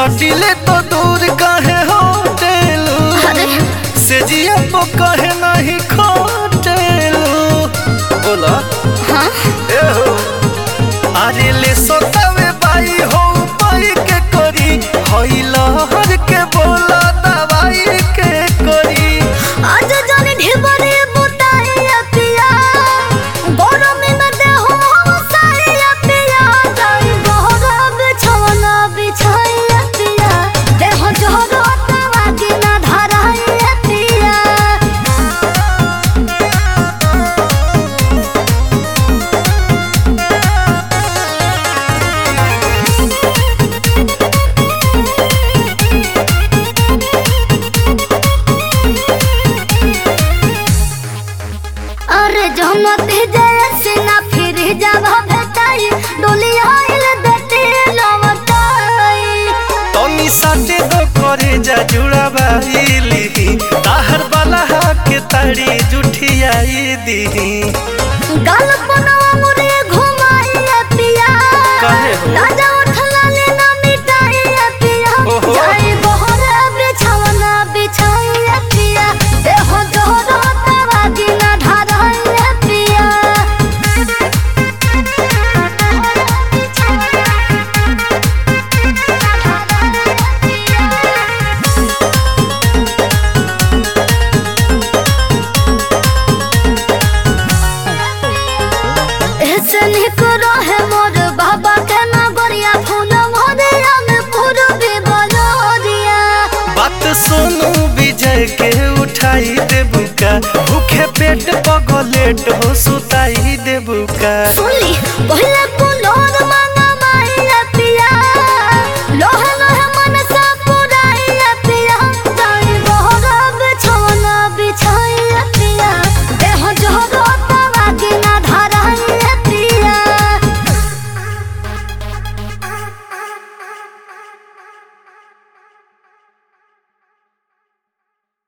सटिले तो दूर काहे होटेलू से जिया तो कहे नहीं खोटेलू बोला हाँ ए हो अरे ले सोतावे बाई हो पाई के करी होई लहर के बोला दवाई के करी आज जाने ढेबरे बुताए पिया गरम में दे हो साए पिया जाई बहरा बिछौना बिछाए पिया दे हो जोरो तवा के ना धराए पिया अरे जहमत जैसे ना फिर जब भेटाई डोली आइल देते लवटाई तनी साटे दो करे जा जुड़ा बाईली ताहर वाला के ताड़ी जुठियाई दी गाल पनवा मुरे घुमाई पिया काहे हो? राजा उठला लेना मिटाई पिया ओहो। जाई बहरा बिछौना बिछाई पिया देहो जोरो तवा दिना धराई पिया ऐसे निकरो है मोर बाबा के नगरिया फूल मोरिया में पूर्वी बलोरिया बात सोनू विजय के उठाई देबू का भूखे पेट पगलेट हो सुताई देबू का सुनली पहले